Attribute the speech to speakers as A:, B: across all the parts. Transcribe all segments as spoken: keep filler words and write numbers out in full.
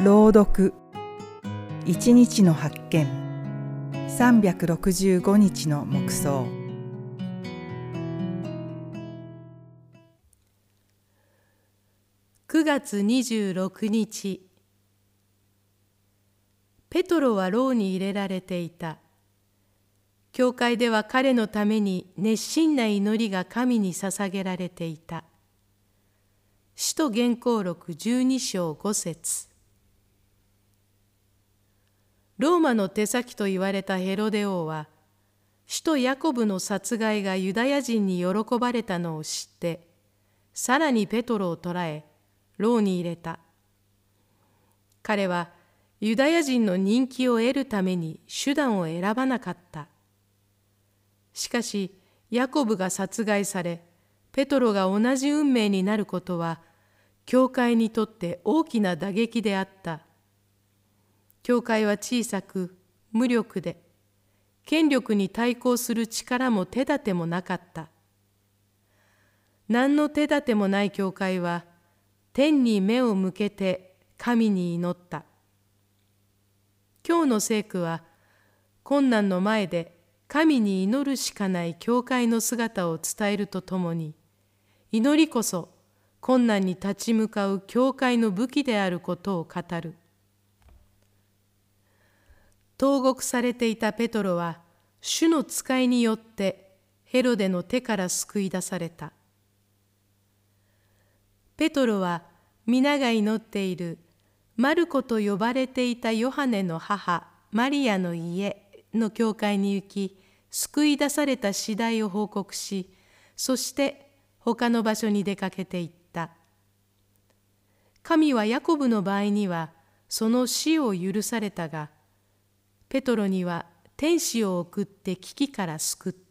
A: 朗読一日の発見さんびゃくろくじゅうごにちの黙想。
B: くがつにじゅうろくにち、ペトロは牢に入れられていた。教会では彼のために熱心な祈りが神に捧げられていた。使徒言行録じゅうにしょうごせつ。ローマの手先と言われたヘロデ王は、使徒ヤコブの殺害がユダヤ人に喜ばれたのを知って、さらにペトロを捕らえ、牢に入れた。彼はユダヤ人の人気を得るために手段を選ばなかった。しかし、ヤコブが殺害され、ペトロが同じ運命になることは、教会にとって大きな打撃であった。教会は小さく、無力で、権力に対抗する力も手立てもなかった。何の手立てもない教会は、天に目を向けて神に祈った。今日の聖句は、困難の前で神に祈るしかない教会の姿を伝えるとともに、祈りこそ困難に立ち向かう教会の武器であることを語る。投獄されていたペトロは、主の使いによってヘロデの手から救い出された。ペトロは皆が祈っているマルコと呼ばれていたヨハネの母マリアの家の教会に行き、救い出された次第を報告し、そして他の場所に出かけていった。神はヤコブの場合にはその死を許されたが、ペトロには天使を送って危機から救った。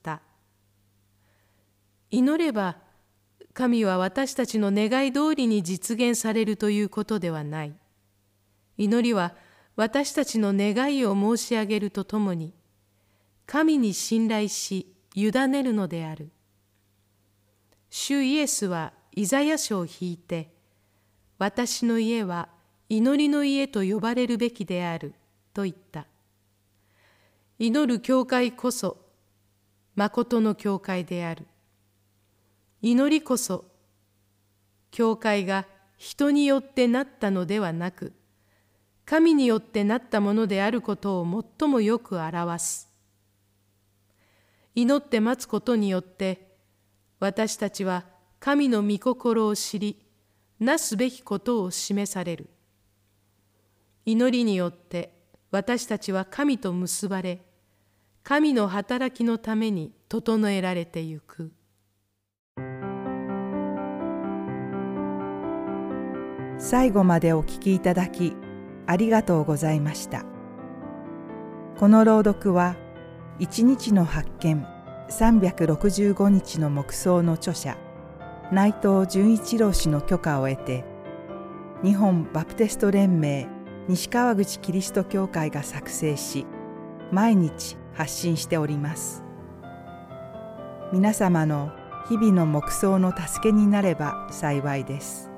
B: 祈れば神は私たちの願い通りに実現されるということではない。祈りは私たちの願いを申し上げるとともに、神に信頼し委ねるのである。主イエスはイザヤ書を引いて、私の家は祈りの家と呼ばれるべきであると言った。祈る教会こそ、誠の教会である。祈りこそ、教会が人によってなったのではなく、神によってなったものであることを最もよく表す。祈って待つことによって、私たちは神の御心を知り、なすべきことを示される。祈りによって私たちは神と結ばれ、神の働きのために整えられてゆく。
A: 最後までお聞きいただきありがとうございました。この朗読は一日の発見さんびゃくろくじゅうごにちの黙想の著者内藤純一郎氏の許可を得て、日本バプテスト連盟西川口キリスト教会が作成し、毎日発信しております。皆様の日々の黙想の助けになれば幸いです。